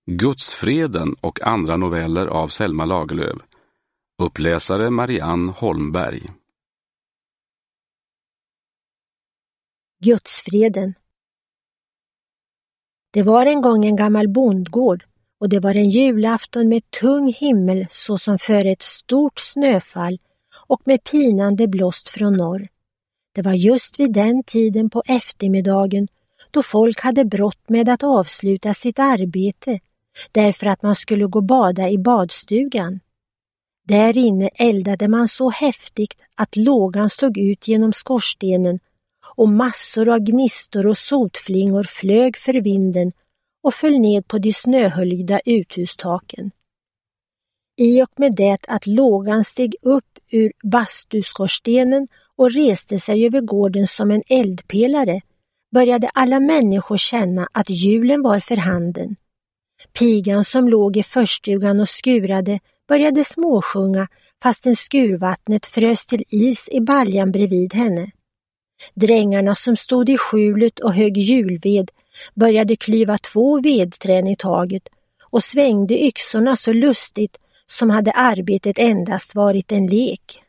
Gudsfreden och andra noveller av Selma Lagerlöf. Uppläsare Marianne Holmberg. Gudsfreden. Det var en gång en gammal bondgård och det var en julafton med tung himmel såsom för ett stort snöfall och med pinande blåst från norr. Det var just vid den tiden på eftermiddagen då folk hade brått med att avsluta sitt arbete därför att man skulle gå bada i badstugan. Där inne eldade man så häftigt att lågan slog ut genom skorstenen och massor av gnistor och sotflingor flög för vinden och föll ned på de snöhöljda uthustaken. I och med det att lågan steg upp ur bastuskorstenen och reste sig över gården som en eldpelare började alla människor känna att julen var för handen. Pigan som låg i förstugan och skurade började småsjunga fastän skurvattnet frös till is i baljan bredvid henne. Drängarna som stod i skjulet och högg julved började klyva 2 vedträn i taget och svängde yxorna så lustigt som hade arbetet endast varit en lek.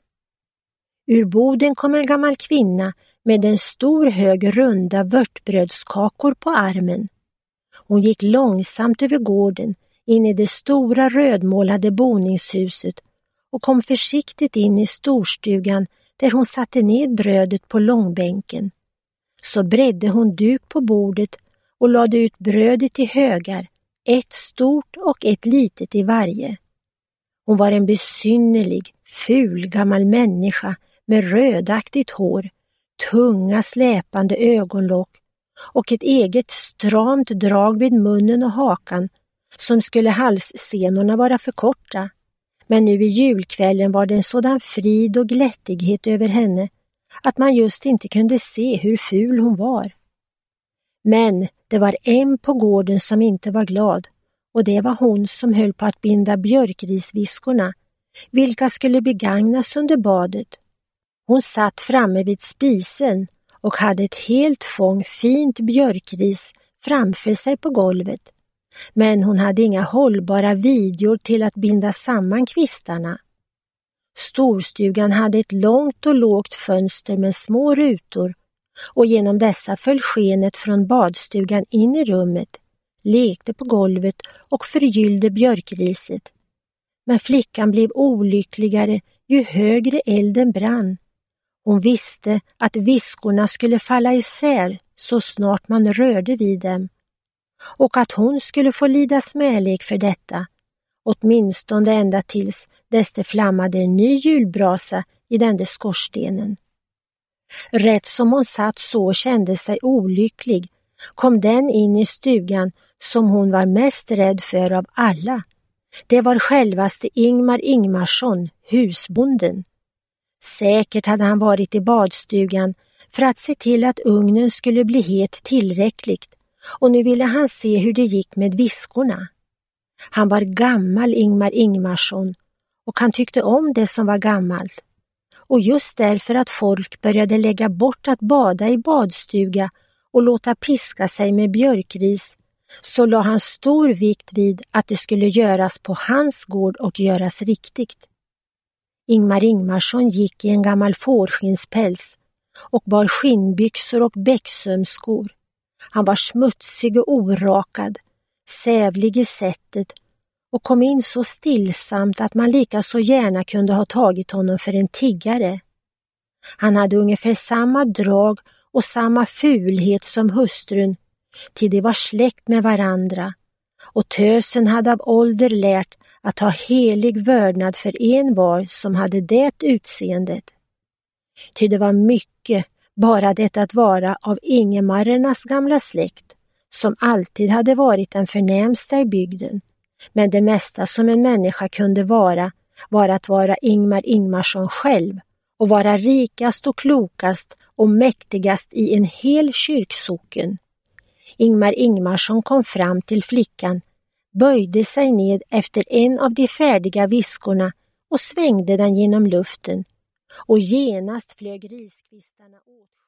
Ur boden kom en gammal kvinna med en stor hög runda vörtbrödskakor på armen. Hon gick långsamt över gården in i det stora rödmålade boningshuset och kom försiktigt in i storstugan där hon satte ned brödet på långbänken. Så bredde hon duk på bordet och lade ut brödet i högar, ett stort och ett litet i varje. Hon var en besynnerlig, ful gammal människa med rödaktigt hår, tunga släpande ögonlock och ett eget stramt drag vid munnen och hakan som skulle halssenorna vara för korta. Men nu i julkvällen var det en sådan frid och glättighet över henne att man just inte kunde se hur ful hon var. Men det var en på gården som inte var glad och det var hon som höll på att binda björkrisviskorna, vilka skulle begagnas under badet. Hon satt framme vid spisen och hade ett helt fång fint björkris framför sig på golvet. Men hon hade inga hållbara vidjor till att binda samman kvistarna. Storstugan hade ett långt och lågt fönster med små rutor och genom dessa föll skenet från badstugan in i rummet, lekte på golvet och förgyllde björkriset. Men flickan blev olyckligare ju högre elden brann. Hon visste att viskorna skulle falla isär så snart man rörde vid dem och att hon skulle få lida smälek för detta, åtminstone ända tills det flammade en ny julbrasa i den där skorstenen. Rätt som hon satt så och kände sig olycklig kom den in i stugan som hon var mest rädd för av alla. Det var självaste Ingmar Ingmarsson, husbonden. Säkert hade han varit i badstugan för att se till att ugnen skulle bli het tillräckligt och nu ville han se hur det gick med viskorna. Han var gammal Ingmar Ingmarsson och han tyckte om det som var gammalt. Och just därför att folk började lägga bort att bada i badstuga och låta piska sig med björkris så la han stor vikt vid att det skulle göras på hans gård och göras riktigt. Ingmar Ingmarsson gick i en gammal fårskinnspäls och bar skinnbyxor och bäcksömskor. Han var smutsig och orakad, sävlig i sättet och kom in så stillsamt att man lika så gärna kunde ha tagit honom för en tiggare. Han hade ungefär samma drag och samma fulhet som hustrun, till de var släkt med varandra, och tösen hade av ålder lärt att ha helig vördnad för en var som hade det utseendet. Ty det var mycket bara det att vara av Ingemarernas gamla släkt, som alltid hade varit den förnämsta i bygden, men det mesta som en människa kunde vara var att vara Ingmar Ingmarsson själv och vara rikast och klokast och mäktigast i en hel kyrksocken. Ingmar Ingmarsson kom fram till flickan, böjde sig ned efter en av de färdiga viskorna och svängde den genom luften, och genast flög riskvistarna åt.